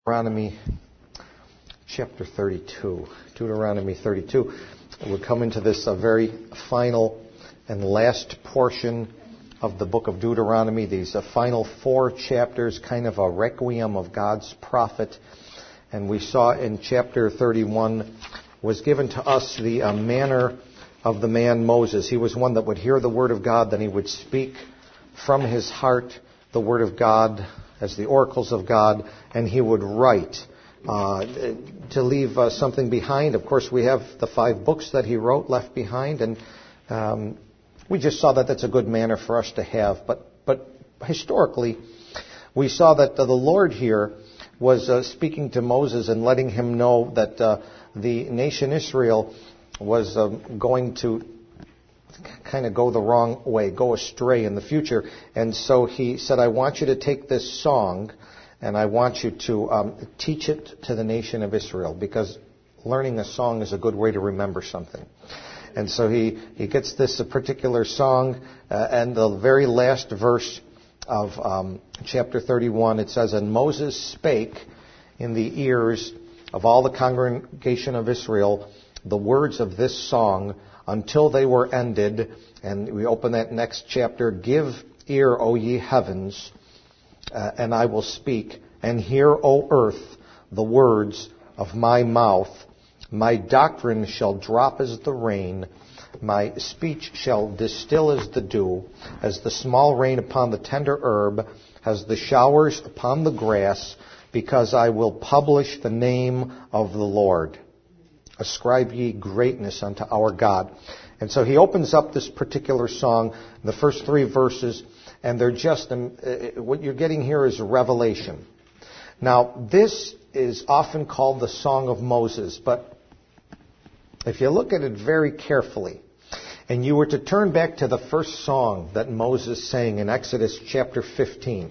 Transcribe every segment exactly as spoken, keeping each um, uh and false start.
Deuteronomy chapter thirty-two. Deuteronomy thirty-two. We're coming to this uh, very final and last portion of the book of Deuteronomy. These uh, final four chapters, kind of a requiem of God's prophet. And we saw in chapter thirty-one was given to us the uh, manner of the man Moses. He was one that would hear the word of God, then he would speak from his heart the word of God as the oracles of God, and he would write uh, to leave uh, something behind. Of course, we have the five books that he wrote left behind, and um, we just saw that that's a good manner for us to have. But but historically, we saw that uh, the Lord here was uh, speaking to Moses and letting him know that uh, the nation Israel was uh, going to kind of go the wrong way, go astray in the future. And so he said, I want you to take this song and I want you to um, teach it to the nation of Israel, because learning a song is a good way to remember something. And so he, he gets this particular song, uh, and the very last verse of um, chapter thirty-one, it says, And Moses spake in the ears of all the congregation of Israel the words of this song until they were ended. And we open that next chapter. Give ear, O ye heavens, uh, and I will speak. And hear, O earth, the words of my mouth. My doctrine shall drop as the rain. My speech shall distill as the dew, as the small rain upon the tender herb, as the showers upon the grass, because I will publish the name of the Lord. Ascribe ye greatness unto our God. And so he opens up this particular song, the first three verses, and they're just, um, uh, what you're getting here is a revelation. Now, this is often called the Song of Moses, but if you look at it very carefully, and you were to turn back to the first song that Moses sang in Exodus chapter fifteen,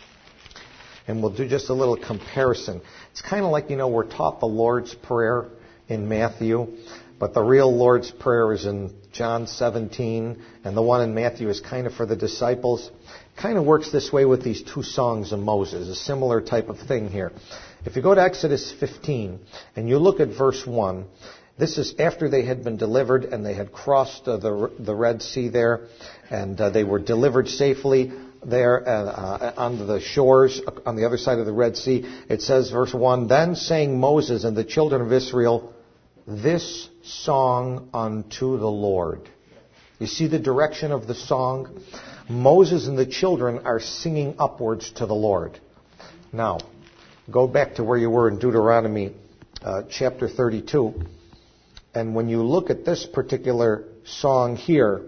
and we'll do just a little comparison. It's kind of like, you know, we're taught the Lord's Prayer in Matthew, but the real Lord's Prayer is in John seventeen, and the one in Matthew is kind of for the disciples. Kind of works this way with these two songs of Moses, a similar type of thing here. If you go to Exodus fifteen, and you look at verse one, this is after they had been delivered, and they had crossed uh, the, the Red Sea there, and uh, they were delivered safely there uh, uh, on the shores, on the other side of the Red Sea. It says, verse one, Then sang Moses and the children of Israel this song unto the Lord. You see the direction of the song? Moses and the children are singing upwards to the Lord. Now, go back to where you were in Deuteronomy uh, chapter thirty-two. And when you look at this particular song here,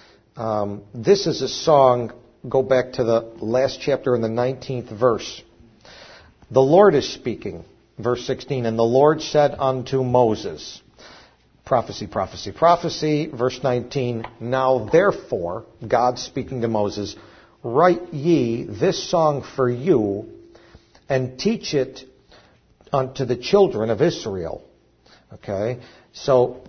um, this is a song, go back to the last chapter in the nineteenth verse. The Lord is speaking. Verse sixteen, And the Lord said unto Moses, prophecy, prophecy, prophecy. Verse nineteen, Now therefore, God speaking to Moses, write ye this song for you, and teach it unto the children of Israel. Okay, so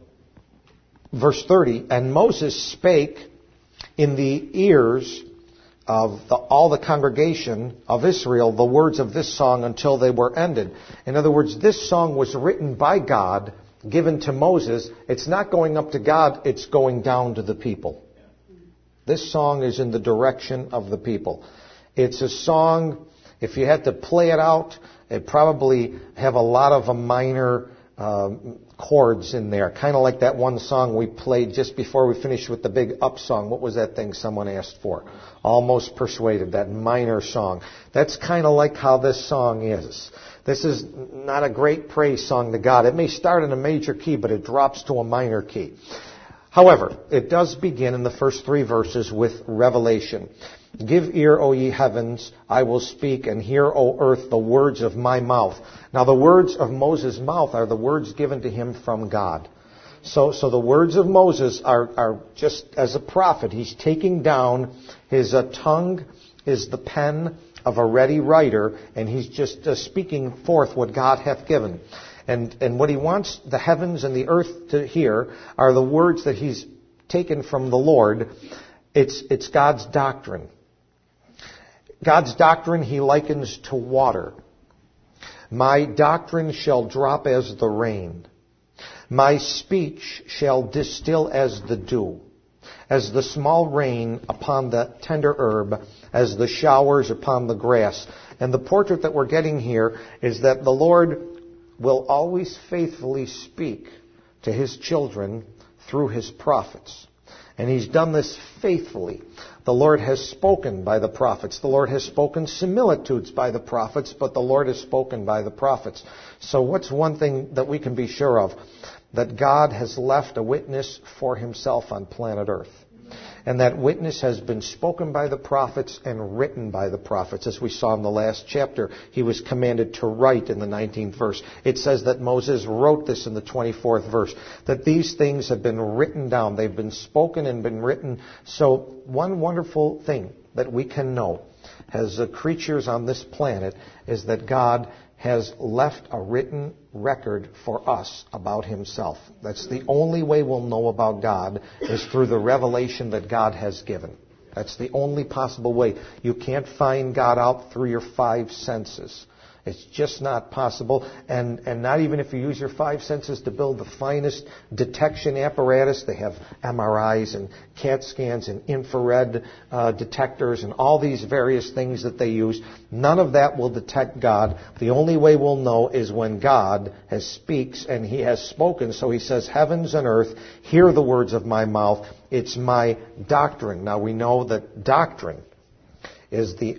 verse thirty, And Moses spake in the ears of the, all the congregation of Israel the words of this song until they were ended. In other words, this song was written by God, given to Moses. It's not going up to God, it's going down to the people. This song is in the direction of the people. It's a song, if you had to play it out, it'd probably have a lot of a minor um, chords in there. Kind of like that one song we played just before we finished with the big up song. What was that thing someone asked for? Almost Persuaded, that minor song. That's kind of like how this song is. This is not a great praise song to God. It may start in a major key, but it drops to a minor key. However, it does begin in the first three verses with revelation. Give ear, O ye heavens, I will speak, and hear, O earth, the words of my mouth. Now, the words of Moses' mouth are the words given to him from God. So, so the words of Moses are, are just as a prophet. He's taking down, his uh, tongue is the pen of a ready writer, and he's just uh, speaking forth what God hath given. And, and what he wants the heavens and the earth to hear are the words that he's taken from the Lord. It's, it's God's doctrine. God's doctrine he likens to water. My doctrine shall drop as the rain. My speech shall distill as the dew, as the small rain upon the tender herb, as the showers upon the grass. And the portrait that we're getting here is that the Lord will always faithfully speak to His children through His prophets. And He's done this faithfully. The Lord has spoken by the prophets. The Lord has spoken similitudes by the prophets, but the Lord has spoken by the prophets. So what's one thing that we can be sure of? That God has left a witness for Himself on planet Earth. And that witness has been spoken by the prophets and written by the prophets. As we saw in the last chapter, he was commanded to write in the nineteenth verse. It says that Moses wrote this in the twenty-fourth verse, that these things have been written down. They've been spoken and been written. So one wonderful thing that we can know as uh, creatures on this planet is that God has left a written record for us about Himself. That's the only way we'll know about God, is through the revelation that God has given. That's the only possible way. You can't find God out through your five senses. It's just not possible. And, and not even if you use your five senses to build the finest detection apparatus. They have M R Is and CAT scans and infrared uh, detectors and all these various things that they use. None of that will detect God. The only way we'll know is when God has speaks, and He has spoken. So He says, heavens and earth, hear the words of my mouth. It's my doctrine. Now we know that doctrine is the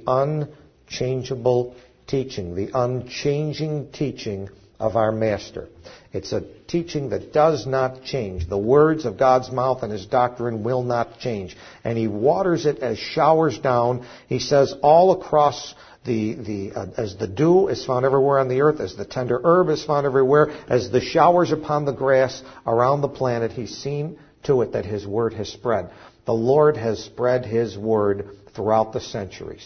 unchangeable teaching, the unchanging teaching of our Master. It's a teaching that does not change. The words of God's mouth and His doctrine will not change. And He waters it as showers down. He says all across the, the uh, as the dew is found everywhere on the earth, as the tender herb is found everywhere, as the showers upon the grass around the planet, He's seen to it that His word has spread. The Lord has spread His word throughout the centuries.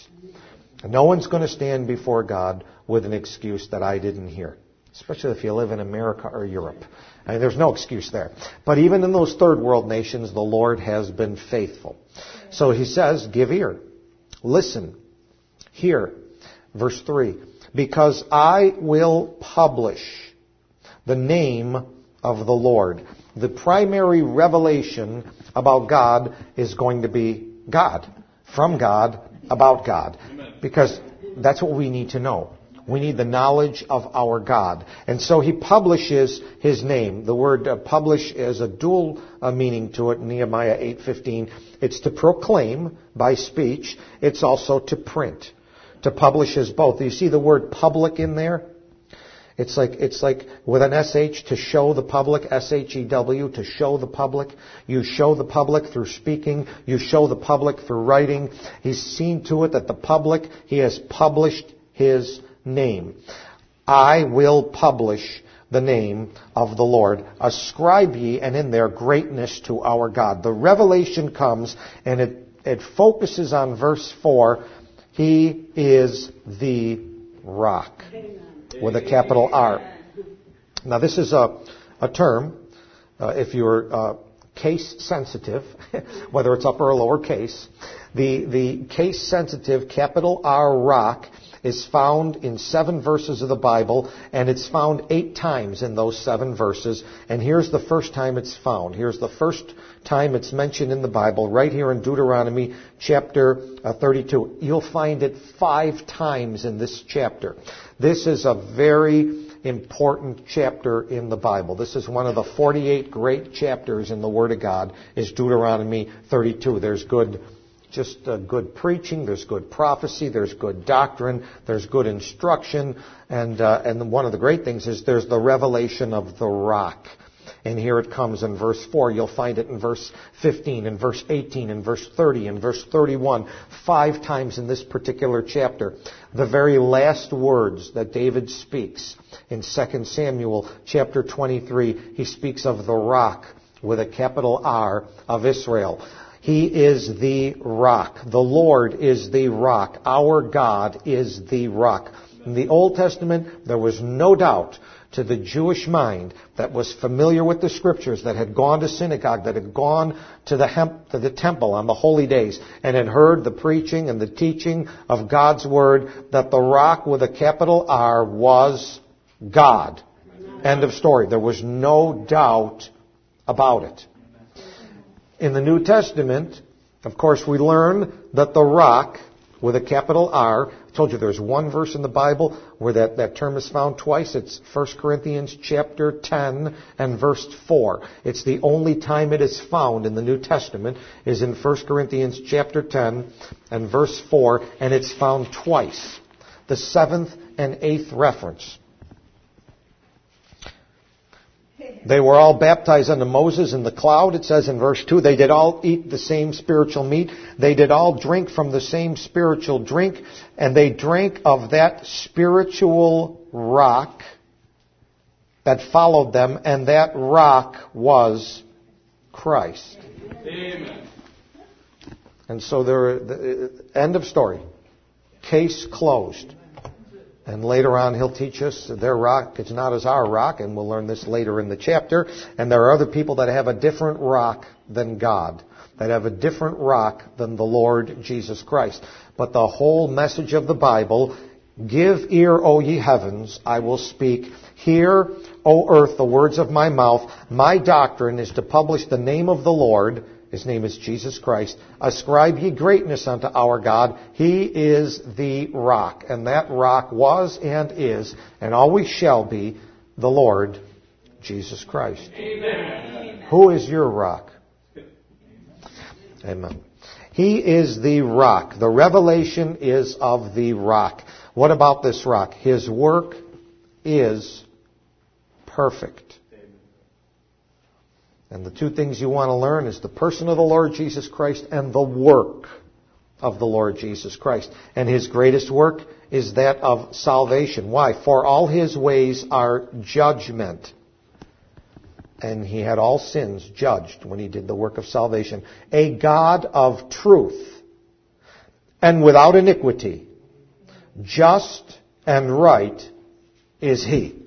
No one's going to stand before God with an excuse that I didn't hear, especially if you live in America or Europe. I mean, there's no excuse there. But even in those third world nations, the Lord has been faithful. So He says, give ear, listen, hear. Verse three, because I will publish the name of the Lord. The primary revelation about God is going to be God, from God, about God. Because that's what we need to know. We need the knowledge of our God. And so He publishes His name. The word uh, publish is a dual uh, meaning to it in Nehemiah eight fifteen. It's to proclaim by speech. It's also to print. To publish is both. You see the word public in there? It's like, it's like with an S H, to show the public, S H E W, to show the public. You show the public through speaking. You show the public through writing. He's seen to it that the public, He has published His name. I will publish the name of the Lord. Ascribe ye, and in their greatness to our God. The revelation comes, and it, it focuses on verse four. He is the rock. With a capital R. Now this is a, a term, uh, if you're uh, case sensitive, whether it's upper or lower case, the, the case sensitive capital R rock is found in seven verses of the Bible, and it's found eight times in those seven verses. And here's the first time it's found. Here's the first time it's mentioned in the Bible, right here in Deuteronomy chapter uh, thirty-two. You'll find it five times in this chapter. This is a very important chapter in the Bible. This is one of the forty-eight great chapters in the Word of God, is Deuteronomy thirty-two. There's good Just uh, good preaching, there's good prophecy, there's good doctrine, there's good instruction, and uh, and one of the great things is there's the revelation of the rock. And here it comes in verse four. You'll find it in verse fifteen, in verse eighteen, in verse thirty, in verse thirty-one, five times in this particular chapter. The very last words that David speaks in Second Samuel chapter twenty-three, he speaks of the rock with a capital R of Israel. He is the rock. The Lord is the rock. Our God is the rock. In the Old Testament, there was no doubt to the Jewish mind that was familiar with the Scriptures, that had gone to synagogue, that had gone to the, hem- to the temple on the holy days, and had heard the preaching and the teaching of God's Word, that the rock with a capital R was God. End of story. There was no doubt about it. In the New Testament, of course, we learn that the rock with a capital R, I told you there's one verse in the Bible where that, that term is found twice. It's First Corinthians chapter ten and verse four. It's the only time it is found in the New Testament is in First Corinthians chapter ten and verse four, and it's found twice. The seventh and eighth reference. They were all baptized unto Moses in the cloud, it says in verse two. They did all eat the same spiritual meat. They did all drink from the same spiritual drink. And they drank of that spiritual rock that followed them. And that rock was Christ. Amen. And so there, the end of story. Case closed. And later on, he'll teach us their rock is not as our rock, and we'll learn this later in the chapter. And there are other people that have a different rock than God, that have a different rock than the Lord Jesus Christ. But the whole message of the Bible, give ear, O ye heavens, I will speak. Hear, O earth, the words of my mouth. My doctrine is to publish the name of the Lord. His name is Jesus Christ. Ascribe ye greatness unto our God. He is the rock. And that rock was and is and always shall be the Lord Jesus Christ. Amen. Who is your rock? Amen. He is the rock. The revelation is of the rock. What about this rock? His work is perfect. And the two things you want to learn is the person of the Lord Jesus Christ and the work of the Lord Jesus Christ. And His greatest work is that of salvation. Why? For all His ways are judgment. And He had all sins judged when He did the work of salvation. A God of truth and without iniquity, just and right is He.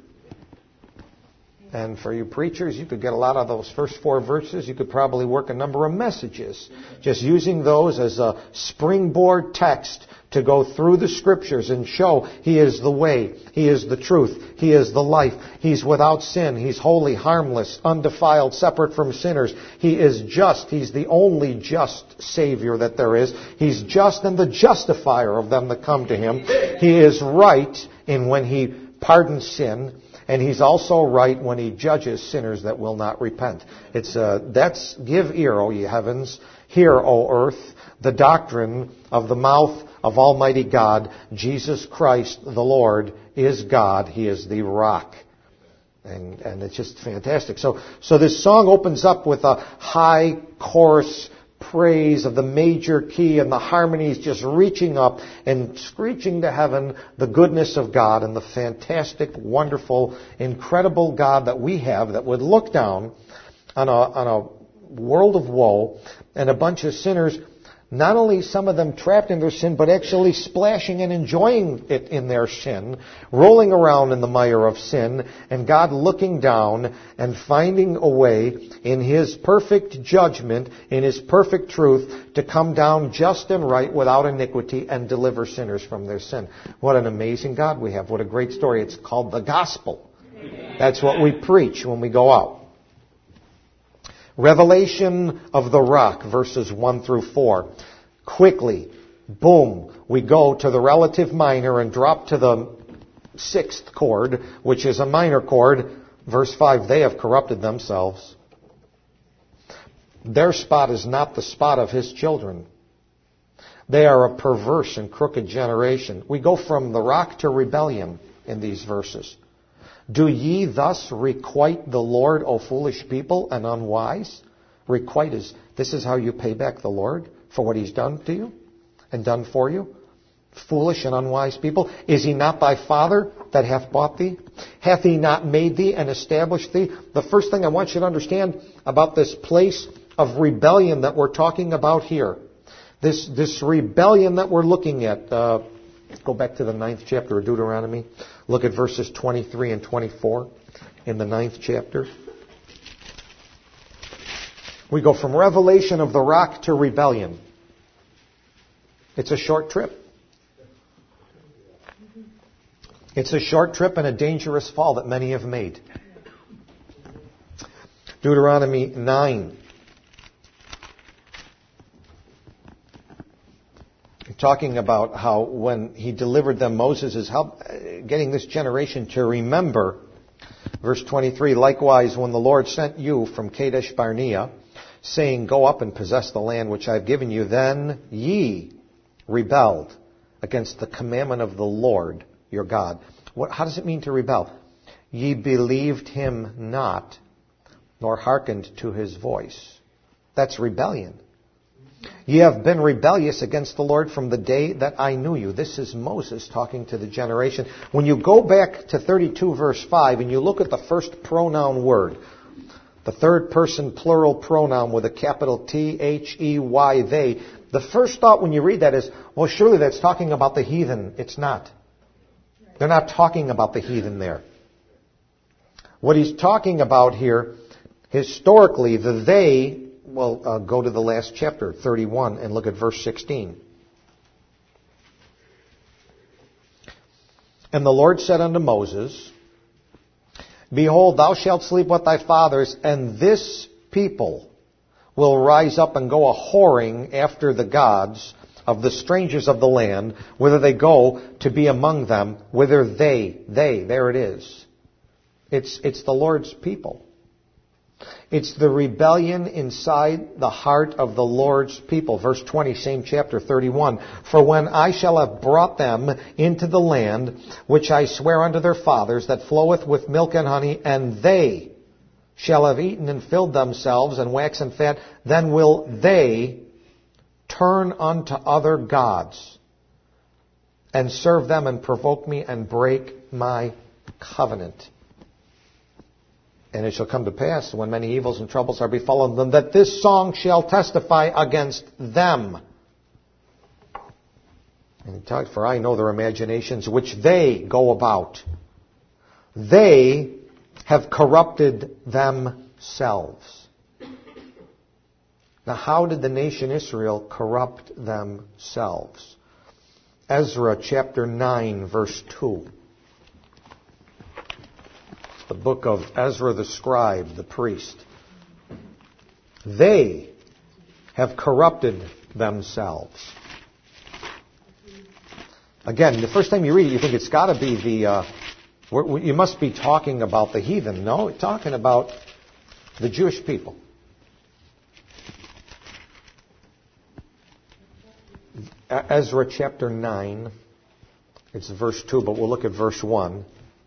And for you preachers, you could get a lot of those first four verses. You could probably work a number of messages, just using those as a springboard text to go through the Scriptures and show He is the way, He is the truth, He is the life, He's without sin, He's holy, harmless, undefiled, separate from sinners. He is just, He's the only just Savior that there is. He's just and the justifier of them that come to Him. He is right in when He pardons sin. And He's also right when He judges sinners that will not repent. It's uh, that's give ear, O ye heavens, hear, O earth, the doctrine of the mouth of Almighty God. Jesus Christ, the Lord, is God. He is the rock. And and it's just fantastic. So so this song opens up with a high chorus praise of the major key and the harmonies just reaching up and screeching to heaven the goodness of God and the fantastic, wonderful, incredible God that we have that would look down on a, on a world of woe and a bunch of sinners, not only some of them trapped in their sin, but actually splashing and enjoying it in their sin, rolling around in the mire of sin, and God looking down and finding a way in His perfect judgment, in His perfect truth, to come down just and right without iniquity and deliver sinners from their sin. What an amazing God we have. What a great story. It's called the gospel. That's what we preach when we go out. Revelation of the rock, verses one through four. Quickly, boom, we go to the relative minor and drop to the sixth chord, which is a minor chord. Verse five, they have corrupted themselves. Their spot is not the spot of His children. They are a perverse and crooked generation. We go from the rock to rebellion in these verses. Do ye thus requite the Lord, O foolish people, and unwise? Requite is, this is how you pay back the Lord for what He's done to you and done for you? Foolish and unwise people. Is He not thy Father that hath bought thee? Hath He not made thee and established thee? The first thing I want you to understand about this place of rebellion that we're talking about here, this, this rebellion that we're looking at, uh, Go back to the ninth chapter of Deuteronomy. Look at verses twenty-three and twenty-four in the ninth chapter. We go from revelation of the rock to rebellion. It's a short trip. It's a short trip and a dangerous fall that many have made. Deuteronomy nine. Talking about how when he delivered them, Moses is help, getting this generation to remember. Verse twenty-three, likewise, when the Lord sent you from Kadesh Barnea, saying, go up and possess the land which I have given you, then ye rebelled against the commandment of the Lord your God. What, how does it mean to rebel? Ye believed him not, nor hearkened to his voice. That's rebellion. Ye have been rebellious against the Lord from the day that I knew you. This is Moses talking to the generation. When you go back to thirty-two verse five and you look at the first pronoun word, the third person plural pronoun with a capital T, H, E, Y, they, the first thought when you read that is, well, surely that's talking about the heathen. It's not. They're not talking about the heathen there. What he's talking about here, historically, the they, well, uh, go to the last chapter, thirty-one, and look at verse sixteen. And the Lord said unto Moses, behold, thou shalt sleep with thy fathers, and this people will rise up and go a-whoring after the gods of the strangers of the land, whither they go to be among them, whither they, they, there it is. It's, it's the Lord's people. It's the rebellion inside the heart of the Lord's people. Verse twenty, same chapter, thirty-one. For when I shall have brought them into the land, which I swear unto their fathers, that floweth with milk and honey, and they shall have eaten and filled themselves, and waxen fat, then will they turn unto other gods, and serve them, and provoke me, and break my covenant. And it shall come to pass, when many evils and troubles are befallen them, that this song shall testify against them. And he talked, for I know their imaginations which they go about. They have corrupted themselves. Now, how did the nation Israel corrupt themselves? Ezra chapter nine, verse two. The book of Ezra the scribe, the priest. They have corrupted themselves. Again, the first time you read it, you think it's got to be the, uh, you must be talking about the heathen. No, it's talking about the Jewish people. Ezra chapter nine, it's verse two, but we'll look at verse one.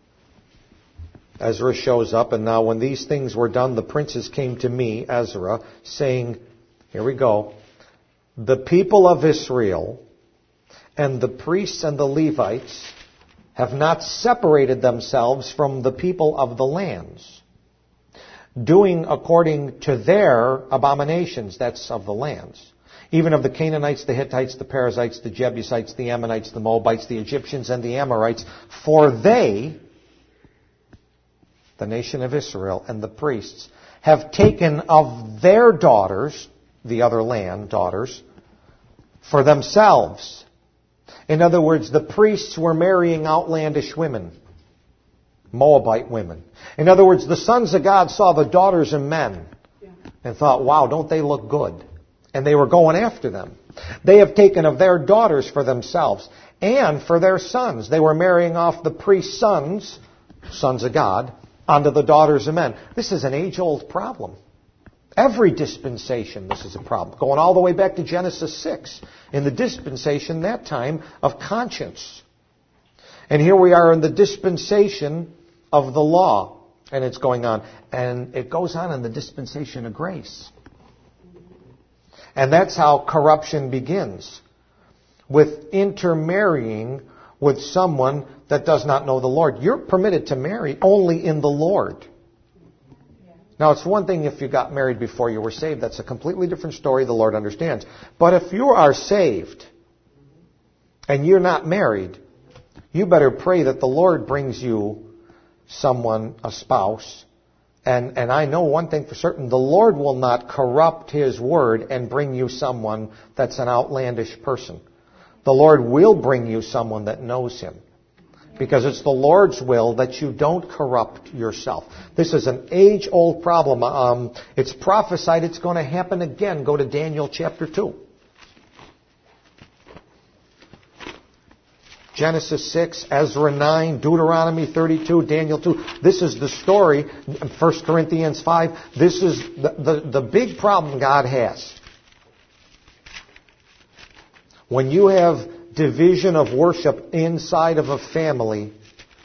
Ezra shows up, and now when these things were done, the princes came to me, Ezra, saying, here we go, the people of Israel and the priests and the Levites have not separated themselves from the people of the lands, doing according to their abominations, that's of the lands, even of the Canaanites, the Hittites, the Perizzites, the Jebusites, the Ammonites, the Moabites, the Egyptians, and the Amorites, for they, the nation of Israel and the priests, have taken of their daughters, the other land daughters, for themselves. In other words, the priests were marrying outlandish women, Moabite women. In other words, the sons of God saw the daughters of men and thought, wow, don't they look good? And they were going after them. They have taken of their daughters for themselves and for their sons. They were marrying off the priest's sons, sons of God, onto the daughters of men. This is an age-old problem. Every dispensation, this is a problem. Going all the way back to Genesis six, in the dispensation, that time, of conscience. And here we are in the dispensation of the law, and it's going on. And it goes on in the dispensation of grace. And that's how corruption begins, with intermarrying with someone that does not know the Lord. You're permitted to marry only in the Lord. Now, it's one thing if you got married before you were saved. That's a completely different story. The Lord understands. But if you are saved and you're not married, you better pray that the Lord brings you someone, a spouse. And, and I know one thing for certain, the Lord will not corrupt His word and bring you someone that's an outlandish person. The Lord will bring you someone that knows Him. Because it's the Lord's will that you don't corrupt yourself. This is an age-old problem. Um, it's prophesied it's going to happen again. Go to Daniel chapter two. Genesis six, Ezra nine, Deuteronomy thirty-two, Daniel two. This is the story, First Corinthians five. This is the, the, the big problem God has. When you have division of worship inside of a family,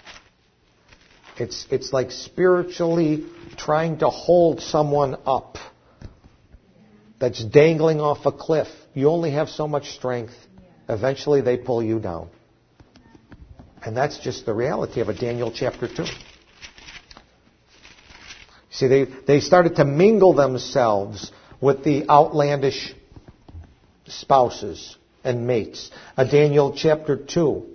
it's, it's like spiritually trying to hold someone up that's dangling off a cliff. You only have so much strength. Eventually they pull you down. And that's just the reality of it. Daniel chapter two. See, they, they started to mingle themselves with the outlandish spouses and mates. Uh, Daniel chapter two.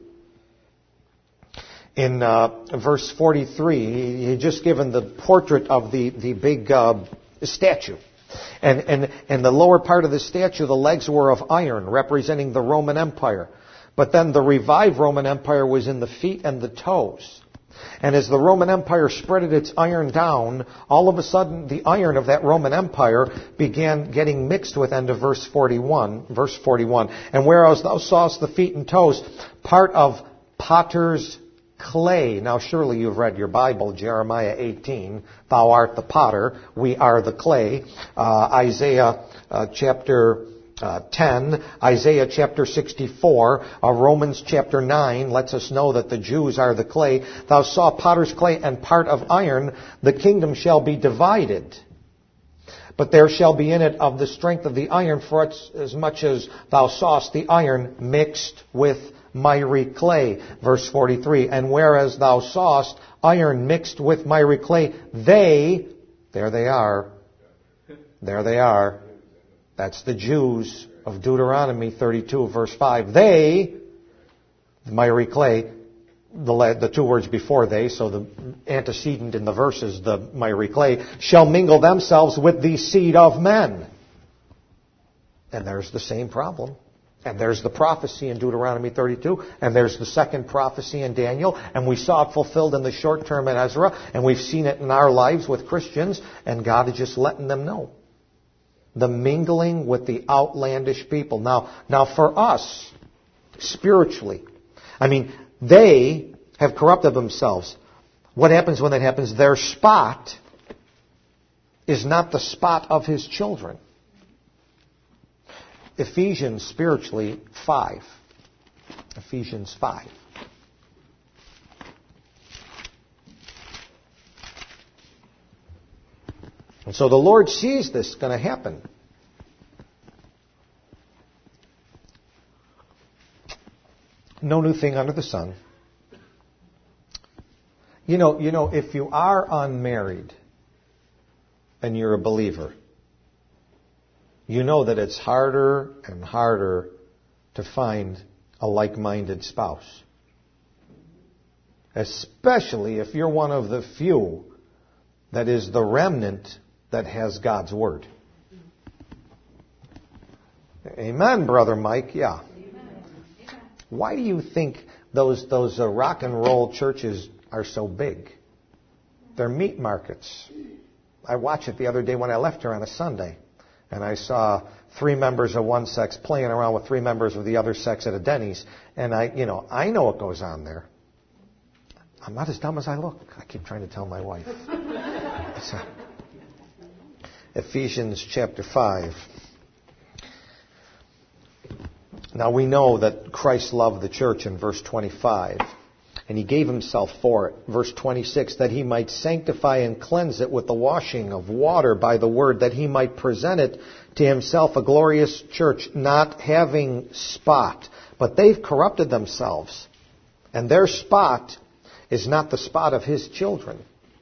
In uh, verse forty-three, he, he just given the portrait of the, the big uh, statue. And, and, and the lower part of the statue, the legs were of iron, representing the Roman Empire. But then the revived Roman Empire was in the feet and the toes. And as the Roman Empire spreaded its iron down, all of a sudden the iron of that Roman Empire began getting mixed with, end of verse forty-one, verse forty-one. And whereas thou sawest the feet and toes, part of potter's clay. Now surely you've read your Bible, Jeremiah eighteen. Thou art the potter, we are the clay. Uh, Isaiah uh, chapter Uh, ten, Isaiah chapter sixty-four, uh, Romans chapter nine lets us know that the Jews are the clay. Thou saw potter's clay and part of iron, the kingdom shall be divided. But there shall be in it of the strength of the iron, for it's as much as thou sawest the iron mixed with miry clay. Verse forty-three, and whereas thou sawest iron mixed with miry clay, they, there they are, there they are, that's the Jews of Deuteronomy thirty-two, verse five. They, the miry clay, the, the two words before they, so the antecedent in the verse is the miry clay, shall mingle themselves with the seed of men. And there's the same problem. And there's the prophecy in Deuteronomy thirty-two. And there's the second prophecy in Daniel. And we saw it fulfilled in the short term in Ezra. And we've seen it in our lives with Christians. And God is just letting them know. The mingling with the outlandish people. Now, now for us, spiritually, I mean, they have corrupted themselves. What happens when that happens? Their spot is not the spot of His children. Ephesians, spiritually, five. Ephesians five. And so the Lord sees this going to happen. No new thing under the sun. You know, you know, if you are unmarried and you're a believer, you know that it's harder and harder to find a like-minded spouse. Especially if you're one of the few that is the remnant that has God's Word. Amen, Brother Mike. Yeah. Why do you think those those uh, rock and roll churches are so big? They're meat markets. I watched it the other day when I left here on a Sunday, and I saw three members of one sex playing around with three members of the other sex at a Denny's, and I, you know, I know what goes on there. I'm not as dumb as I look. I keep trying to tell my wife. So, Ephesians chapter five. Now we know that Christ loved the church in verse twenty-five, and He gave Himself for it. Verse twenty-six, that He might sanctify and cleanse it with the washing of water by the word, that He might present it to Himself a glorious church, not having spot. But they've corrupted themselves, and their spot is not the spot of His children.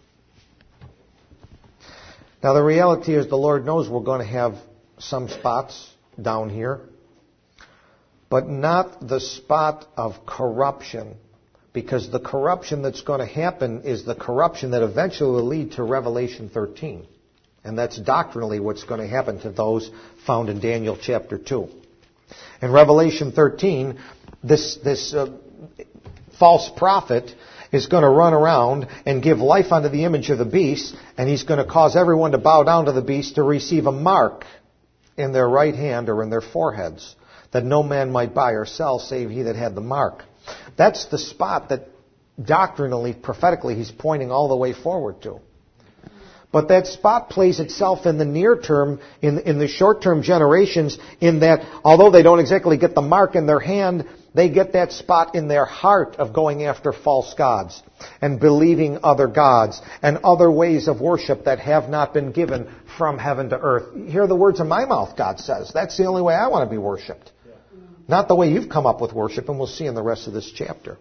Now the reality is the Lord knows we're going to have some spots down here. but not the spot of corruption, because the corruption that's going to happen is the corruption that eventually will lead to Revelation thirteen. And that's doctrinally what's going to happen to those found in Daniel chapter two. In Revelation thirteen, this, this uh, false prophet is going to run around and give life unto the image of the beast, and he's going to cause everyone to bow down to the beast to receive a mark in their right hand or in their foreheads, that no man might buy or sell save he that had the mark. That's the spot that doctrinally, prophetically, he's pointing all the way forward to. But that spot plays itself in the near term, in, in the short-term generations, in that although they don't exactly get the mark in their hand, they get that spot in their heart of going after false gods and believing other gods and other ways of worship that have not been given from heaven to earth. Hear the words of my mouth, God says. That's the only way I want to be worshipped. Not the way you've come up with worship, and we'll see in the rest of this chapter.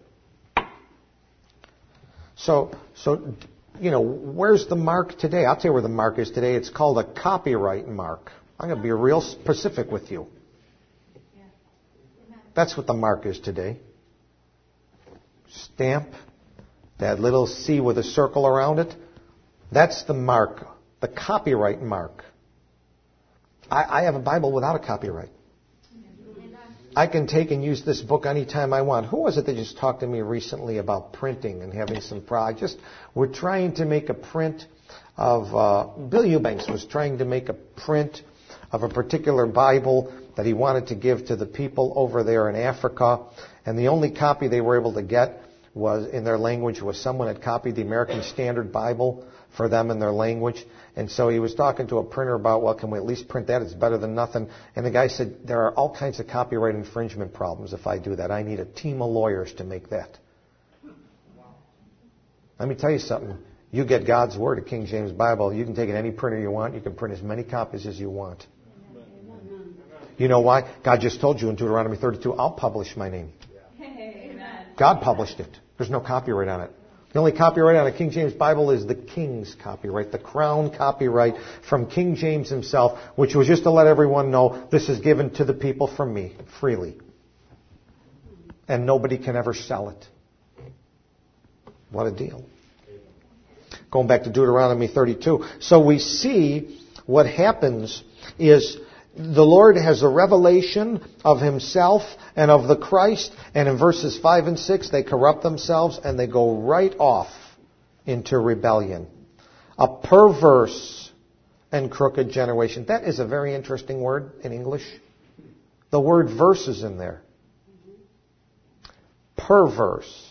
So, so, you know, where's the mark today? I'll tell you where the mark is today. It's called a copyright mark. I'm going to be real specific with you. That's what the mark is today. Stamp, that little C with a circle around it. That's the mark, the copyright mark. I, I have a Bible without a copyright. I can take and use this book anytime I want. Who was it that just talked to me recently about printing and having some pride? Just, we're trying to make a print of, uh, Bill Eubanks was trying to make a print of a particular Bible that he wanted to give to the people over there in Africa. And the only copy they were able to get was in their language was someone had copied the American Standard Bible for them in their language. And so he was talking to a printer about, well, can we at least print that? It's better than nothing. And the guy said, there are all kinds of copyright infringement problems if I do that. I need a team of lawyers to make that. Let me tell you something. You get God's Word, a King James Bible. You can take it any printer you want. You can print as many copies as you want. You know why? God just told you in Deuteronomy thirty-two, I'll publish my name. Amen. God published it. There's no copyright on it. The only copyright on a King James Bible is the King's copyright, the crown copyright from King James himself, which was just to let everyone know this is given to the people from me freely. And nobody can ever sell it. What a deal. Going back to Deuteronomy thirty-two. So we see what happens is the Lord has a revelation of himself and of the Christ, and in verses five and six they corrupt themselves and they go right off into rebellion. A perverse and crooked generation. That is a very interesting word in English. The word verse is in there. Perverse.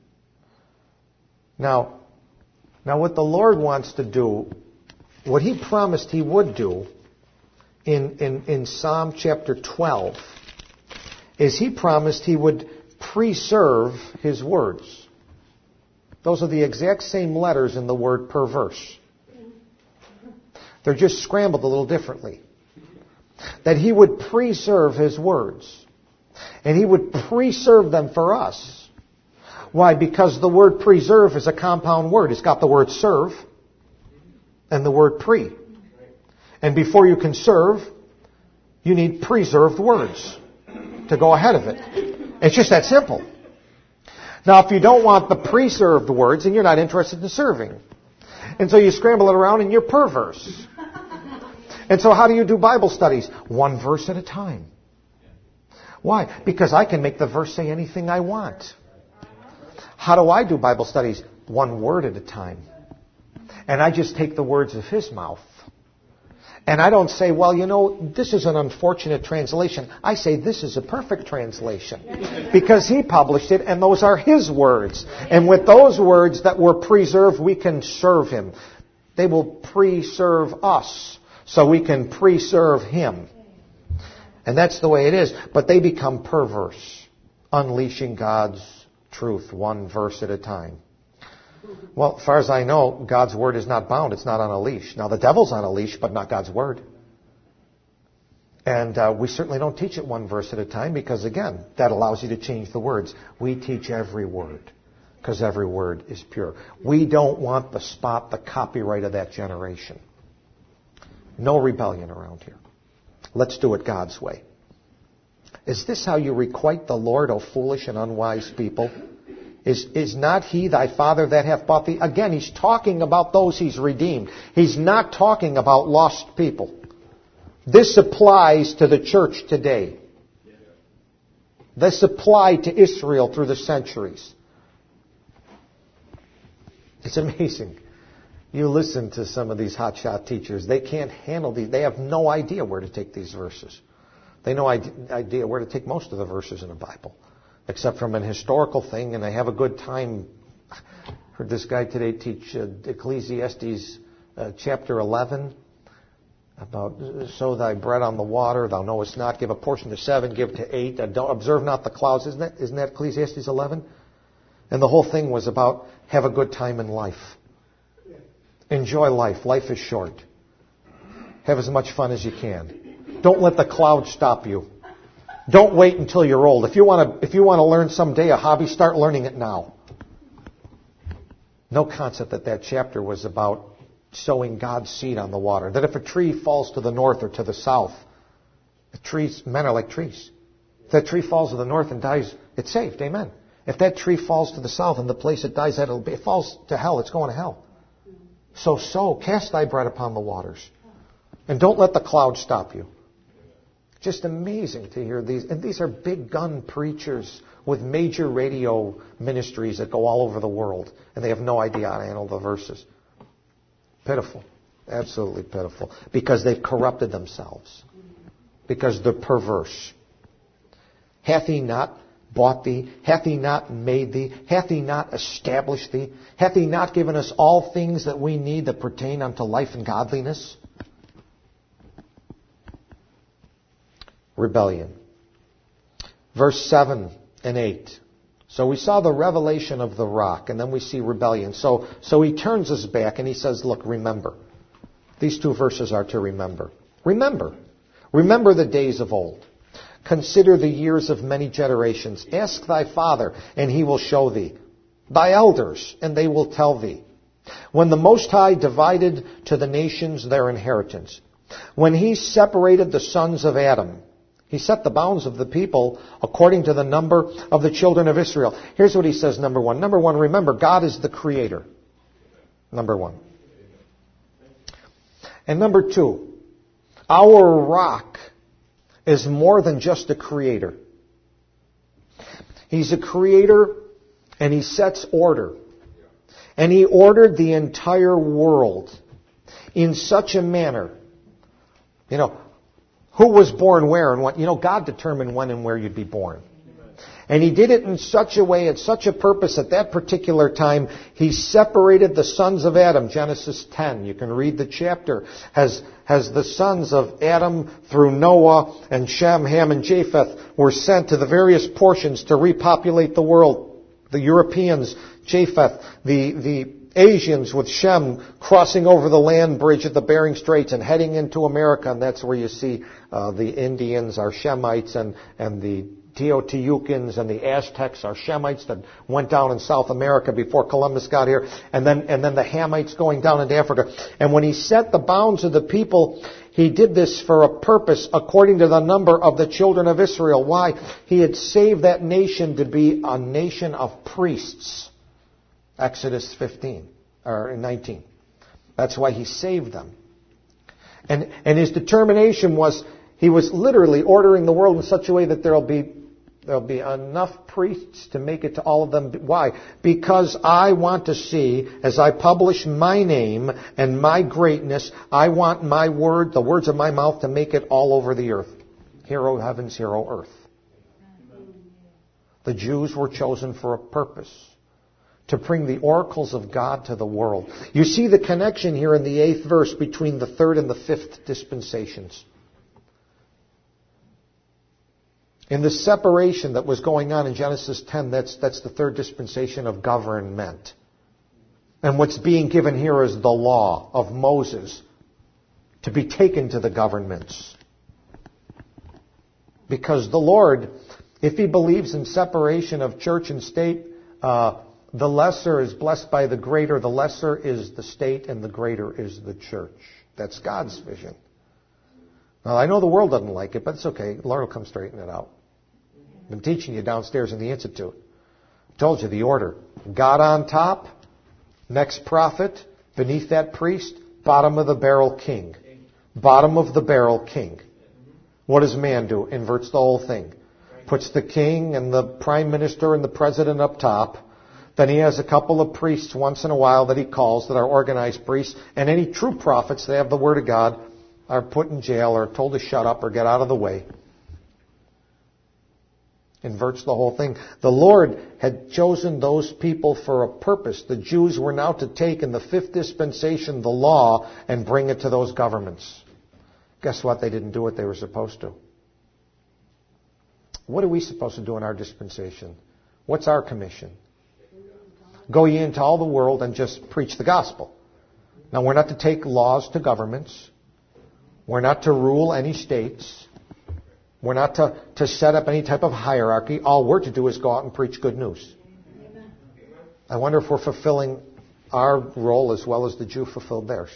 Now, now what the Lord wants to do, what he promised he would do, In, in, in Psalm chapter twelve, is he promised he would preserve his words. Those are the exact same letters in the word perverse. They're just scrambled a little differently. That he would preserve his words. And he would preserve them for us. Why? Because the word preserve is a compound word. It's got the word serve and the word pre. And before you can serve, you need preserved words to go ahead of it. It's just that simple. Now, if you don't want the preserved words, then you're not interested in serving. And so you scramble it around and you're perverse. And so how do you do Bible studies? One verse at a time. Why? Because I can make the verse say anything I want. How do I do Bible studies? One word at a time. And I just take the words of his mouth. And I don't say, well, you know, this is an unfortunate translation. I say this is a perfect translation. Because he published it and those are his words. And with those words that were preserved, we can serve him. They will preserve us so we can preserve him. And that's the way it is. But they become perverse, unleashing God's truth one verse at a time. Well, as far as I know, God's Word is not bound. It's not on a leash. Now, the devil's on a leash, but not God's Word. And uh, we certainly don't teach it one verse at a time because, again, that allows you to change the words. We teach every word because every word is pure. We don't want the spot, the copyright of that generation. No rebellion around here. Let's do it God's way. Is this how you requite the Lord, O foolish and unwise people? Is, is not he thy father that hath bought thee? Again, he's talking about those he's redeemed. He's not talking about lost people. This applies to the church today. This applied to Israel through the centuries. It's amazing. You listen to some of these hotshot teachers. They can't handle these. They have no idea where to take these verses. They have no idea where to take most of the verses in the Bible, except from an historical thing, and they have a good time. I heard this guy today teach uh, Ecclesiastes uh, chapter eleven about sow thy bread on the water, thou knowest not, give a portion to seven, give to eight, uh, don't observe not the clouds. Isn't that, isn't that Ecclesiastes eleven? And the whole thing was about have a good time in life. Enjoy life. Life is short. Have as much fun as you can. Don't let the clouds stop you. Don't wait until you're old. If you want to, if you want to learn someday a hobby, start learning it now. No concept that that chapter was about sowing God's seed on the water. That if a tree falls to the north or to the south, the trees, men are like trees. If that tree falls to the north and dies, it's saved. Amen. If that tree falls to the south and the place it dies at, it'll be, it falls to hell, it's going to hell. So sow, cast thy bread upon the waters. And don't let the clouds stop you. Just amazing to hear these. And these are big gun preachers with major radio ministries that go all over the world. And they have no idea how to handle the verses. Pitiful. Absolutely pitiful. Because they've corrupted themselves. Because they're perverse. Hath he not bought thee? Hath he not made thee? Hath he not established thee? Hath he not given us all things that we need that pertain unto life and godliness? Rebellion. Verse seven and eight. So we saw the revelation of the rock, and then we see rebellion. So, so he turns us back and he says, look, remember. These two verses are to remember. Remember. Remember the days of old. Consider the years of many generations. Ask thy father, and he will show thee. Thy elders, and they will tell thee. When the Most High divided to the nations their inheritance, when he separated the sons of Adam, he set the bounds of the people according to the number of the children of Israel. Here's what he says, number one. Number one, remember, God is the creator. Number one. And number two, our rock is more than just a creator. He's a creator and he sets order. And he ordered the entire world in such a manner. You know, who was born where and what? You know, God determined when and where you'd be born. And he did it in such a way, at such a purpose, at that particular time, he separated the sons of Adam. Genesis ten, you can read the chapter, has, has the sons of Adam through Noah and Shem, Ham, and Japheth were sent to the various portions to repopulate the world. The Europeans, Japheth, the, the Asians with Shem crossing over the land bridge at the Bering Straits and heading into America, and that's where you see uh, the Indians are Shemites, and, and the Teotihuacans and the Aztecs are Shemites that went down in South America before Columbus got here, and then and then the Hamites going down into Africa. And when he set the bounds of the people, he did this for a purpose according to the number of the children of Israel. Why? He had saved that nation to be a nation of priests. Exodus fifteen or nineteen. That's why he saved them. And and his determination was, he was literally ordering the world in such a way that there'll be there'll be enough priests to make it to all of them. Why? Because I want to see, as I publish my name and my greatness, I want my word, the words of my mouth, to make it all over the earth. Hear, O heavens, hear, O earth. The Jews were chosen for a purpose. To bring the oracles of God to the world. You see the connection here in the eighth verse between the third and the fifth dispensations. In the separation that was going on in Genesis ten, that's, that's the third dispensation of government. And what's being given here is the law of Moses to be taken to the governments. Because the Lord, if he believes in separation of church and state, uh, the lesser is blessed by the greater, the lesser is the state, and the greater is the church. That's God's vision. Now, I know the world doesn't like it, but it's okay. The Lord will come straighten it out. Been teaching you downstairs in the Institute. Told you the order. God on top, next prophet, beneath that priest, bottom of the barrel king. Bottom of the barrel king. What does man do? Inverts the whole thing. Puts the king and the prime minister and the president up top. Then he has a couple of priests once in a while that he calls that are organized priests. And any true prophets that have the word of God are put in jail or told to shut up or get out of the way. Inverts the whole thing. The Lord had chosen those people for a purpose. The Jews were now to take in the fifth dispensation the law and bring it to those governments. Guess what? They didn't do what they were supposed to. What are we supposed to do in our dispensation? What's our commission? Go ye into all the world and just preach the gospel. Now, we're not to take laws to governments. We're not to rule any states. We're not to, to set up any type of hierarchy. All we're to do is go out and preach good news. Amen. I wonder if we're fulfilling our role as well as the Jew fulfilled theirs.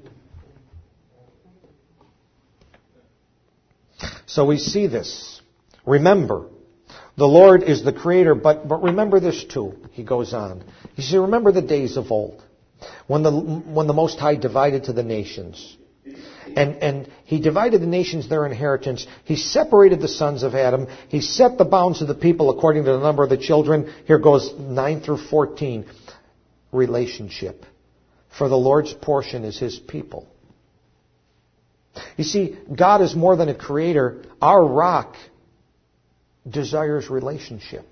So we see this. Remember, the Lord is the creator, but, but remember this too, he goes on. He says, remember the days of old, when the, when the Most High divided to the nations. And, and he divided the nations their inheritance. He separated the sons of Adam. He set the bounds of the people according to the number of the children. Here goes nine through fourteen. Relationship. For the Lord's portion is his people. You see, God is more than a creator. Our rock desires relationship.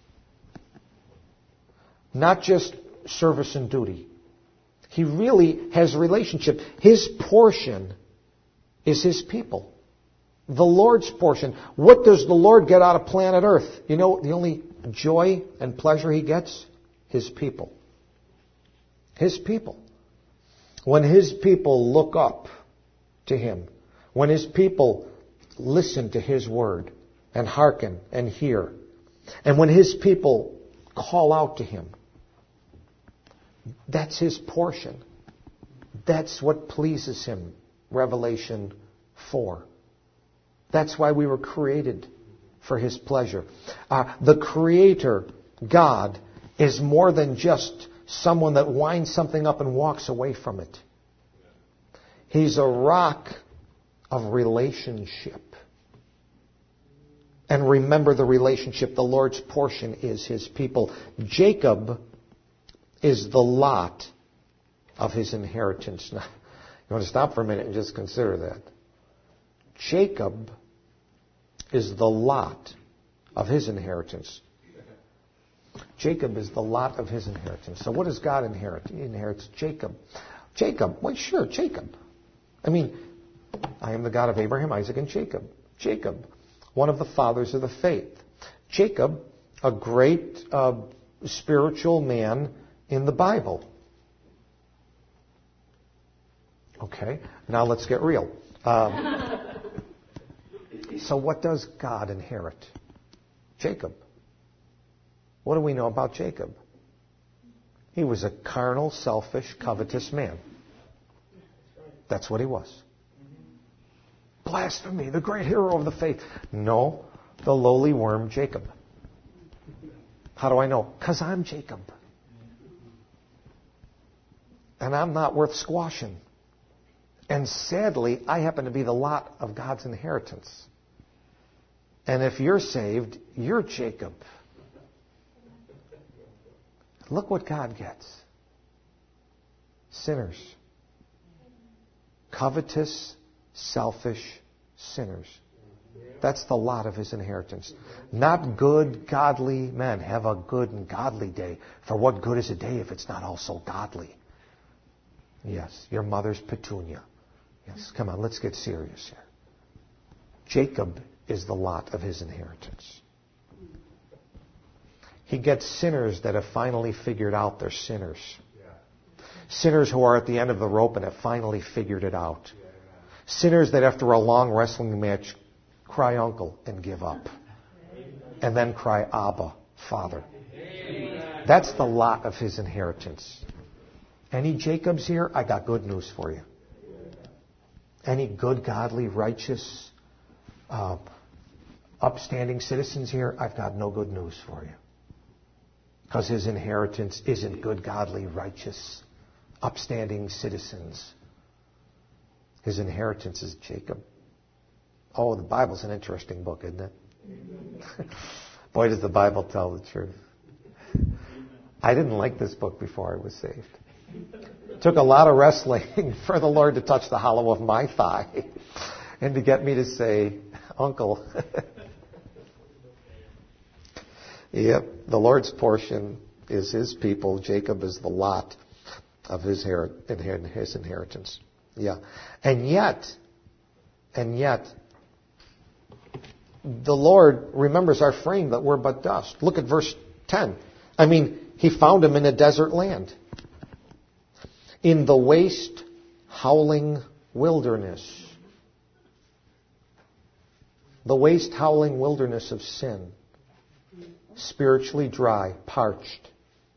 Not just service and duty. He really has relationship. His portion is his people. The Lord's portion. What does the Lord get out of planet Earth? You know, the only joy and pleasure he gets? His people. His people. When his people look up to him, when his people listen to his word and hearken and hear, and when his people call out to him, that's his portion. That's what pleases him. Revelation four. That's why we were created for his pleasure. Uh, the Creator, God, is more than just someone that winds something up and walks away from it. He's a rock of relationship. And remember the relationship. The Lord's portion is his people. Jacob is the lot of his inheritance. Now, you want to stop for a minute and just consider that. Jacob is the lot of his inheritance. Jacob is the lot of his inheritance. So what does God inherit? He inherits Jacob. Jacob, well, sure, Jacob. I mean, I am the God of Abraham, Isaac, and Jacob. Jacob, one of the fathers of the faith. Jacob, a great uh, spiritual man in the Bible. Okay, now let's get real. Um, so what does God inherit? Jacob. What do we know about Jacob? He was a carnal, selfish, covetous man. That's what he was. Blasphemy, the great hero of the faith. No, the lowly worm, Jacob. How do I know? Because I'm Jacob. And I'm not worth squashing. And sadly, I happen to be the lot of God's inheritance. And if you're saved, you're Jacob. Look what God gets. Sinners. Covetous, selfish sinners. That's the lot of his inheritance. Not good, godly men. Have a good and godly day. For what good is a day if it's not also godly? Yes, your mother's petunia. Yes, come on, let's get serious here. Jacob is the lot of his inheritance. He gets sinners that have finally figured out they're sinners. Yeah. Sinners who are at the end of the rope and have finally figured it out. Yeah, yeah. Sinners that after a long wrestling match cry uncle and give up. Amen. And then cry Abba, Father. Amen. That's the lot of his inheritance. Any Jacobs here? I got good news for you. Any good, godly, righteous, uh, upstanding citizens here, I've got no good news for you. Because his inheritance isn't good, godly, righteous, upstanding citizens. His inheritance is Jacob. Oh, the Bible's an interesting book, isn't it? Boy, does the Bible tell the truth. I didn't like this book before I was saved. It took a lot of wrestling for the Lord to touch the hollow of my thigh and to get me to say, Uncle. Yep, the Lord's portion is his people. Jacob is the lot of his his inheritance. Yeah. And yet, and yet, the Lord remembers our frame that we're but dust. Look at verse ten. I mean, he found him in a desert land. In the waste, howling wilderness. The waste, howling wilderness of sin. Spiritually dry, parched,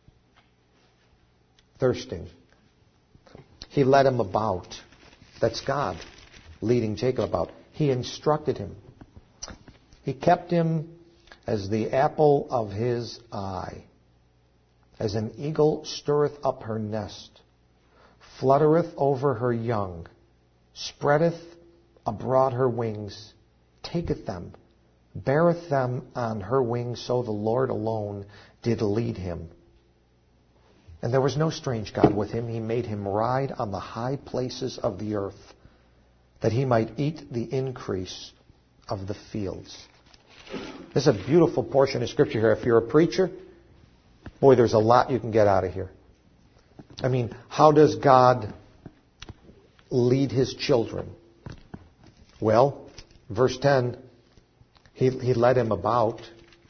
thirsting. He led him about. That's God leading Jacob about. He instructed him. He kept him as the apple of his eye. As an eagle stirreth up her nest, fluttereth over her young, spreadeth abroad her wings, taketh them, beareth them on her wings, so the Lord alone did lead him. And there was no strange God with him. He made him ride on the high places of the earth, that he might eat the increase of the fields. This is a beautiful portion of Scripture here. If you're a preacher, boy, there's a lot you can get out of here. I mean, how does God lead his children? Well, verse ten, he, he led him about.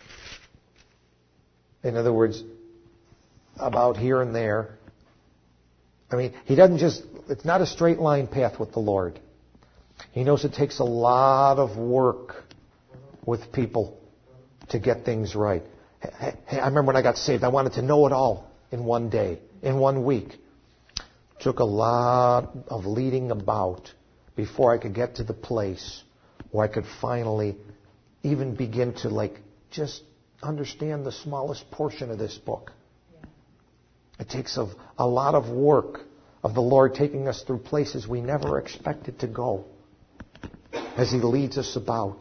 In other words, about here and there. I mean, he doesn't just, it's not a straight line path with the Lord. He knows it takes a lot of work with people to get things right. Hey, hey, I remember when I got saved, I wanted to know it all in one day, in one week. Took a lot of leading about before I could get to the place where I could finally even begin to like just understand the smallest portion of this book. It takes a, a lot of work of the Lord taking us through places we never expected to go as he leads us about.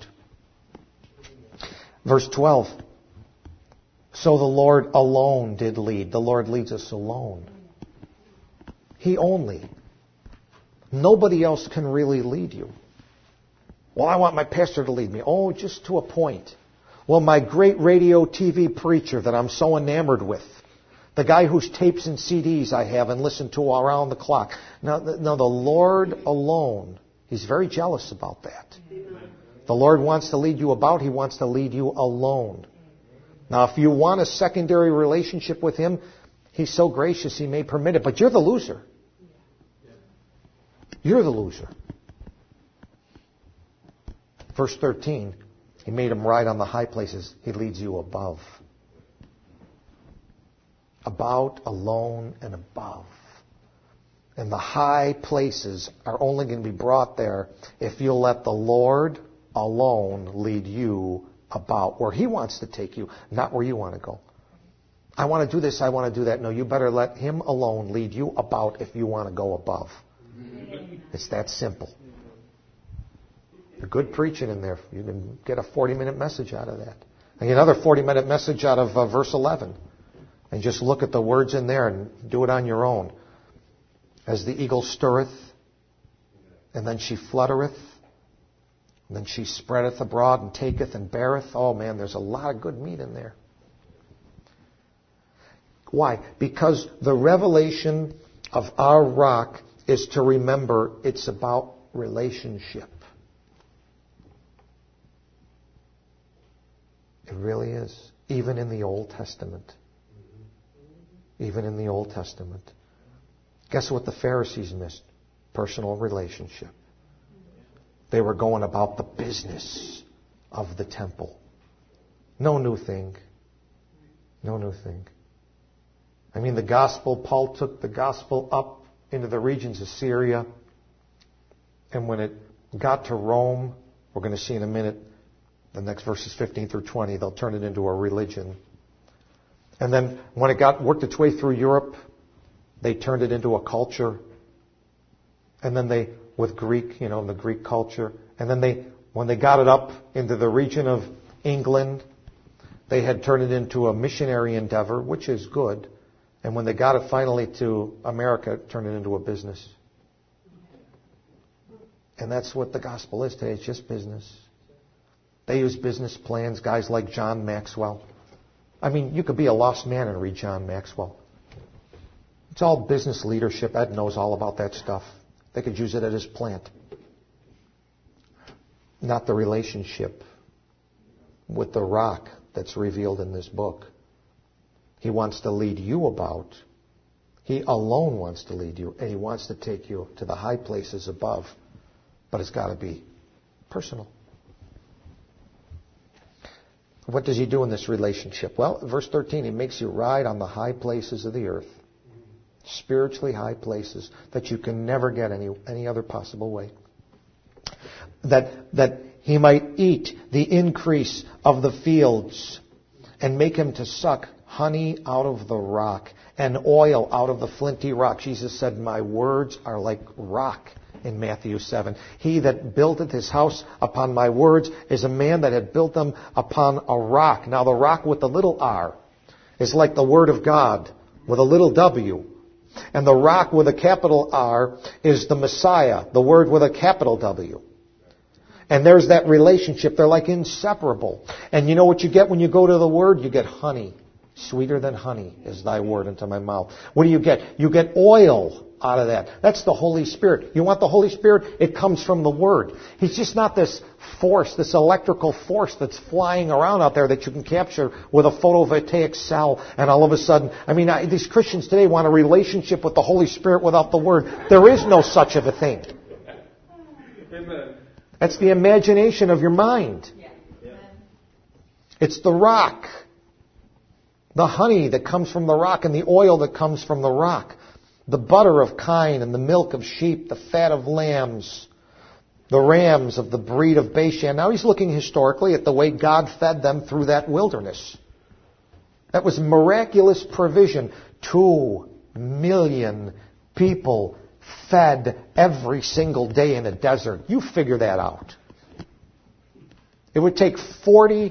Verse twelve. So the Lord alone did lead. The Lord leads us alone. He only. Nobody else can really lead you. Well, I want my pastor to lead me. Oh, just to a point. Well, my great radio T V preacher that I'm so enamored with. The guy whose tapes and C Ds I have and listen to around the clock. Now, now the Lord alone, he's very jealous about that. The Lord wants to lead you about. He wants to lead you alone. Now, if you want a secondary relationship with him, he's so gracious he may permit it. But you're the loser. You're the loser. Verse thirteen, he made him ride on the high places. He leads you above. About, alone, and above. And the high places are only going to be brought there if you'll let the Lord alone lead you about where he wants to take you, not where you want to go. I want to do this, I want to do that. No, you better let him alone lead you about if you want to go above. It's that simple. A good preaching in there. You can get a forty-minute message out of that. And another forty-minute message out of uh, verse eleven. And just look at the words in there and do it on your own. As the eagle stirreth, and then she fluttereth, and then she spreadeth abroad and taketh and beareth. Oh man, there's a lot of good meat in there. Why? Because the revelation of our rock is to remember it's about relationship. It really is. Even in the Old Testament. Even in the Old Testament. Guess what the Pharisees missed? Personal relationship. They were going about the business of the temple. No new thing. No new thing. I mean, the gospel, Paul took the gospel up into the regions of Syria. And when it got to Rome, we're going to see in a minute, The next verses fifteen through twenty, they'll turn it into a religion. And then when it got worked its way through Europe, they turned it into a culture. And then they, with Greek, you know, the Greek culture. And then they, when they got it up into the region of England, they had turned it into a missionary endeavor, which is good. And when they got it finally to America, turned it into a business. And that's what the gospel is today. It's just business. They use business plans, guys like John Maxwell. I mean, you could be a lost man and read John Maxwell. It's all business leadership. Ed knows all about that stuff. They could use it at his plant. Not the relationship with the rock that's revealed in this book. He wants to lead you about. He alone wants to lead you, and he wants to take you to the high places above. But it's got to be personal. What does he do in this relationship? Well, verse thirteen, he makes you ride on the high places of the earth. Spiritually high places that you can never get any, any other possible way. That, that he might eat the increase of the fields and make him to suck honey out of the rock and oil out of the flinty rock. Jesus said, my words are like rock in Matthew seven. He that buildeth his house upon my words is a man that had built them upon a rock. Now the rock with the little r is like the word of God with a little w. And the rock with a capital R is the Messiah, the word with a capital W. And there's that relationship. They're like inseparable. And you know what you get when you go to the Word? You get honey. Sweeter than honey is thy word into my mouth. What do you get? You get oil out of that. That's the Holy Spirit. You want the Holy Spirit? It comes from the Word. He's just not this force, this electrical force that's flying around out there that you can capture with a photovoltaic cell. And all of a sudden, I mean, I, these Christians today want a relationship with the Holy Spirit without the Word. There is no such of a thing. Amen. That's the imagination of your mind. Yeah. It's the rock. The honey that comes from the rock and the oil that comes from the rock. The butter of kine and the milk of sheep, the fat of lambs, the rams of the breed of Bashan. Now he's looking historically at the way God fed them through that wilderness. That was miraculous provision. Two million people fed every single day in a desert. You figure that out. It would take forty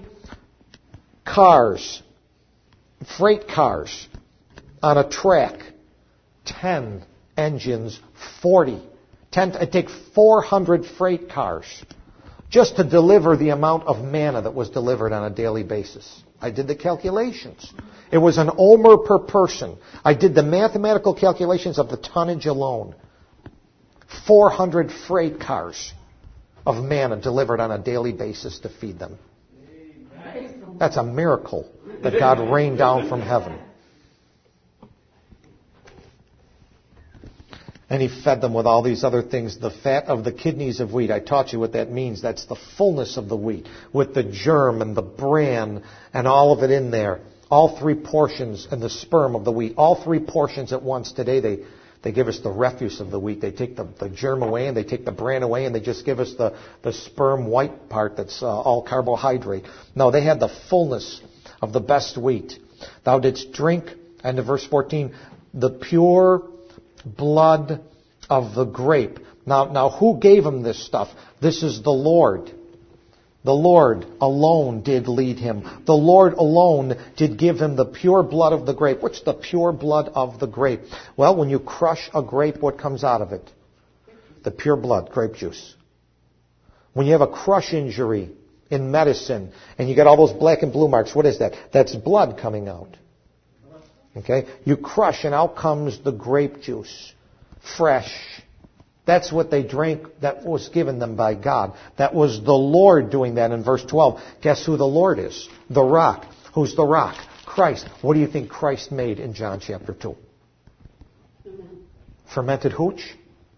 cars, freight cars, on a track, ten engines, forty. ten, it'd take four hundred freight cars just to deliver the amount of manna that was delivered on a daily basis. I did the calculations. It was an omer per person. I did the mathematical calculations of the tonnage alone. four hundred freight cars of manna delivered on a daily basis to feed them. That's a miracle that God rained down from heaven. And he fed them with all these other things. The fat of the kidneys of wheat. I taught you what that means. That's the fullness of the wheat. With the germ and the bran and all of it in there. All three portions and the sperm of the wheat. All three portions at once. Today they, they give us the refuse of the wheat. They take the, the germ away and they take the bran away and they just give us the, the sperm white part that's uh, all carbohydrate. No, they had the fullness of the best wheat. Thou didst drink, and in verse fourteen, the pure blood of the grape. Now, now, who gave him this stuff? This is the Lord. The Lord alone did lead him. The Lord alone did give him the pure blood of the grape. What's the pure blood of the grape? Well, when you crush a grape, what comes out of it? The pure blood, grape juice. When you have a crush injury in medicine and you get all those black and blue marks, what is that? That's blood coming out. Okay? You crush and out comes the grape juice. Fresh. That's what they drank that was given them by God. That was the Lord doing that in verse twelve. Guess who the Lord is? The rock. Who's the rock? Christ. What do you think Christ made in John chapter two? Fermented hooch?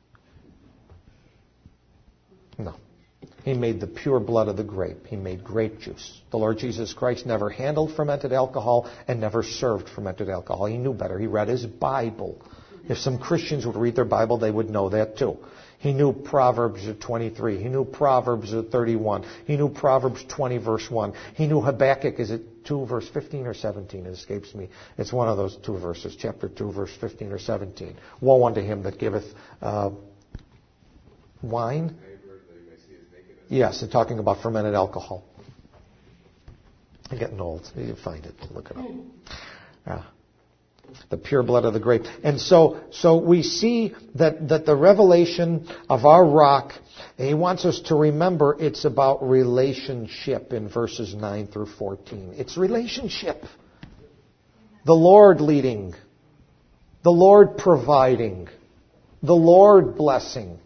No. He made the pure blood of the grape. He made grape juice. The Lord Jesus Christ never handled fermented alcohol and never served fermented alcohol. He knew better. He read his Bible. If some Christians would read their Bible, they would know that too. He knew Proverbs twenty-three. He knew Proverbs thirty-one. He knew Proverbs twenty, verse one. He knew Habakkuk, is it two, verse fifteen or seventeen? It escapes me. It's one of those two verses, chapter two, verse fifteen or seventeen. Woe unto him that giveth uh, wine. Yes, they're talking about fermented alcohol. I'm getting old. You find it. Look it up. Yeah. The pure blood of the grape. And so, so we see that, that the revelation of our rock, he wants us to remember it's about relationship in verses nine through fourteen. It's relationship. The Lord leading. The Lord providing. The Lord blessing.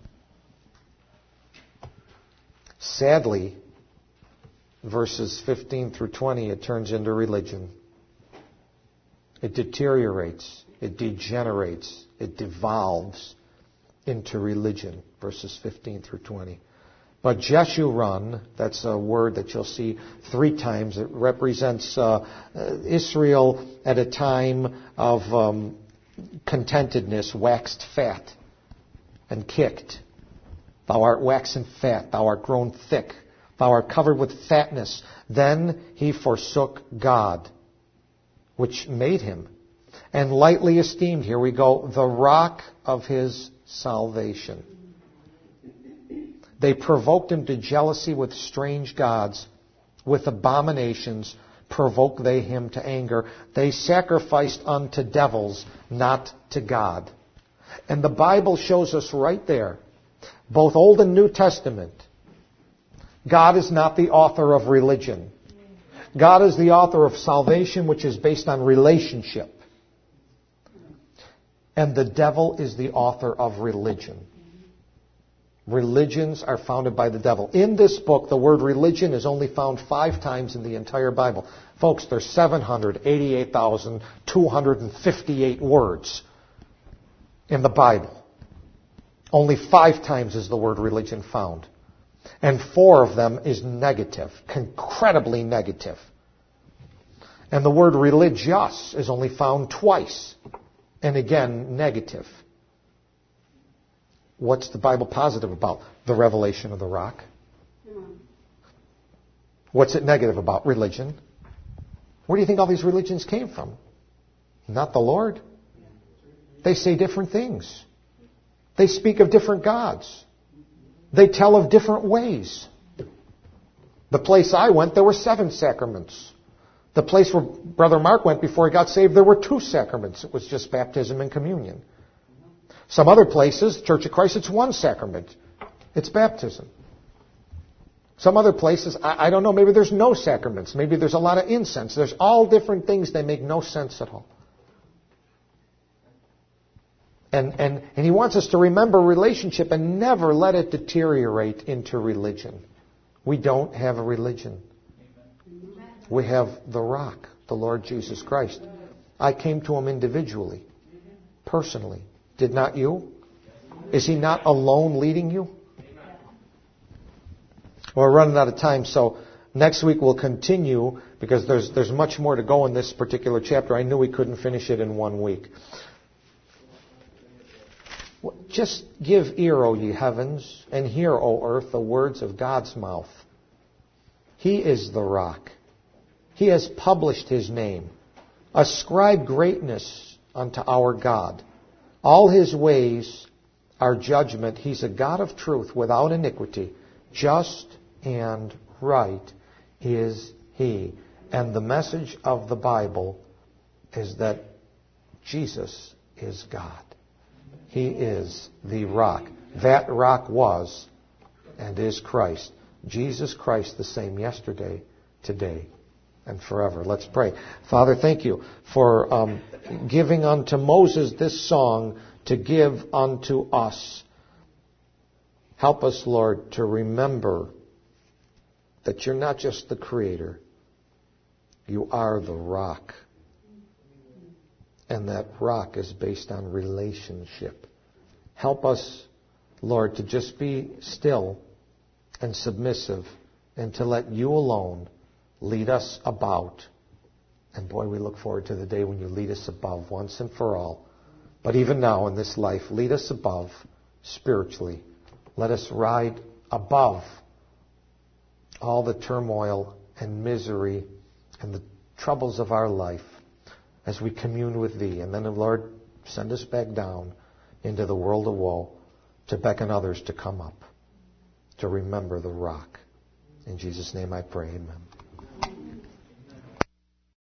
Sadly, verses fifteen through twenty, it turns into religion. It deteriorates, it degenerates, it devolves into religion, verses fifteen through twenty. But Jeshurun, that's a word that you'll see three times. It represents uh, Israel at a time of um, contentedness, waxed fat and kicked. Thou art waxen fat, thou art grown thick, thou art covered with fatness. Then he forsook God, which made him, and lightly esteemed, here we go, the rock of his salvation. They provoked him to jealousy with strange gods, with abominations provoke they him to anger. They sacrificed unto devils, not to God. And the Bible shows us right there, both Old and New Testament, God is not the author of religion. God is the author of salvation, which is based on relationship. And the devil is the author of religion. Religions are founded by the devil. In this book, the word religion is only found five times in the entire Bible. Folks, there's seven hundred eighty-eight thousand two hundred fifty-eight words in the Bible. Only five times is the word religion found. And four of them is negative, incredibly negative. And the word religious is only found twice. And again, negative. What's the Bible positive about? The revelation of the rock. What's it negative about? Religion. Where do you think all these religions came from? Not the Lord. They say different things. They speak of different gods. They tell of different ways. The place I went, there were seven sacraments. The place where Brother Mark went before he got saved, there were two sacraments. It was just baptism and communion. Some other places, Church of Christ, it's one sacrament. It's baptism. Some other places, I, I don't know, maybe there's no sacraments. Maybe there's a lot of incense. There's all different things. They make no sense at all. And, and, and he wants us to remember relationship and never let it deteriorate into religion. We don't have a religion. We have the rock, the Lord Jesus Christ. I came to him individually, personally. Did not you? Is he not alone leading you? Well, we're running out of time, so next week we'll continue because there's there's much more to go in this particular chapter. I knew we couldn't finish it in one week. Just give ear, O ye heavens, and hear, O earth, the words of God's mouth. He is the rock. He has published his name. Ascribe greatness unto our God. All his ways are judgment. He's a God of truth without iniquity. Just and right is he. And the message of the Bible is that Jesus is God. He is the rock. That rock was and is Christ. Jesus Christ the same yesterday, today, and forever. Let's pray. Father, thank you for um, giving unto Moses this song to give unto us. Help us, Lord, to remember that you're not just the creator. You are the rock. And that rock is based on relationship. Help us, Lord, to just be still and submissive and to let you alone lead us about. And boy, we look forward to the day when you lead us above once and for all But even now in this life, lead us above spiritually. Let us ride above all the turmoil and misery and the troubles of our life as we commune with Thee. And then, Lord, send us back down into the world of woe to beckon others to come up, to remember the rock. In Jesus' name I pray, amen.